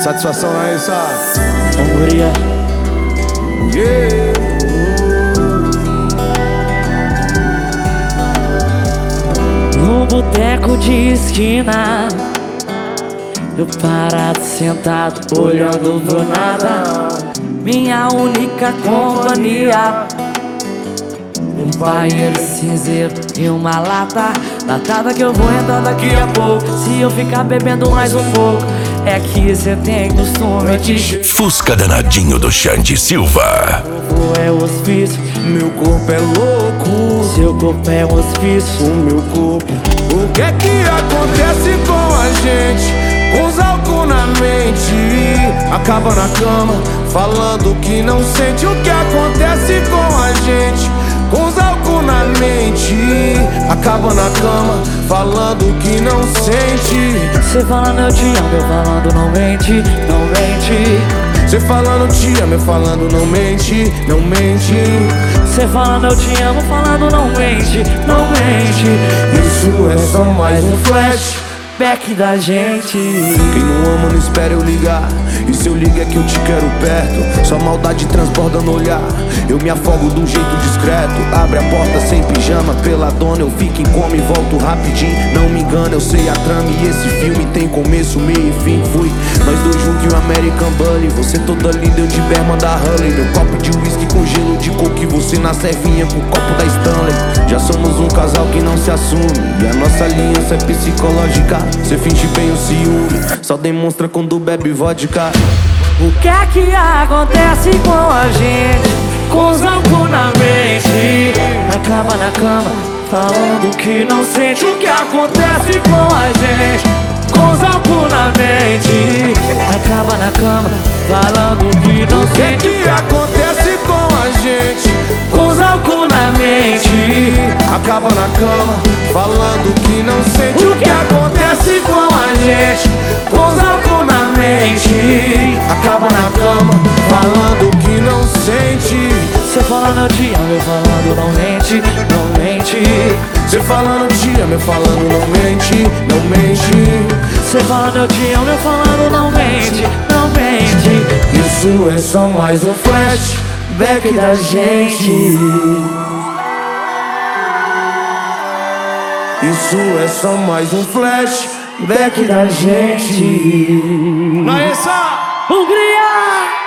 Satisfação não é essa? Hungria. Yeah. Num boteco de esquina, eu parado, sentado, olhando pro nada. Minha única companhia, um banheiro cinzeiro e uma latada que eu vou entrar daqui a pouco. Se eu ficar bebendo mais um pouco, é que cê tem costume de Fusca danadinho do Xande Silva. corpo é hospício, Meu corpo é louco, seu corpo é hospício. o meu corpo. O que é que acontece com a gente? Com os álcool na mente, acaba na cama, falando que não sente. O que acontece com a gente? Com os álcool na mente, acaba na cama, falando que não sente. Cê falando eu te amo, eu falando não mente, não mente. Cê falando te amo, eu falando não mente, não mente. Cê falando eu te amo, falando não mente, não mente. Isso é só mais um Back da gente. Quem não ama não espera eu ligar. E se eu ligo é que eu te quero perto. Sua maldade transborda no olhar. Eu me afogo de um jeito discreto. Abre a porta sem pijama, pela dona eu fico em coma e volto rapidinho. Não me engano, eu sei a trama e esse filme tem começo, meio e fim. Fui nós dois juntos e o American Bully. Você toda linda, eu de berma da Hully. Meu copo de whisky com gelo de coco e você na servinha com o copo da Stanley. Já somos um casal que não se assume e a nossa aliança é psicológica. Cê finge bem o ciúme, só demonstra quando bebe vodka. O que é que acontece com a gente? Com os álcool na mente, acaba na cama, falando que não sente. O que acontece com a gente? Com os álcool na mente, acaba na cama, falando que não O que é sente. que acontece com a gente? Com os álcool na mente, Acaba na cama, falando que não sente. o que acontece com a gente? Com os álcool na mente, Acaba na cama, falando que não sente. cê falando eu te amo, eu falando não mente, não mente. Cê falando te amo, eu falando não mente, não mente. Cê falando eu te amo, eu falando não mente, não mente. Isso é só mais um flashback da gente. Isso é só mais um flashback da gente. Hungria!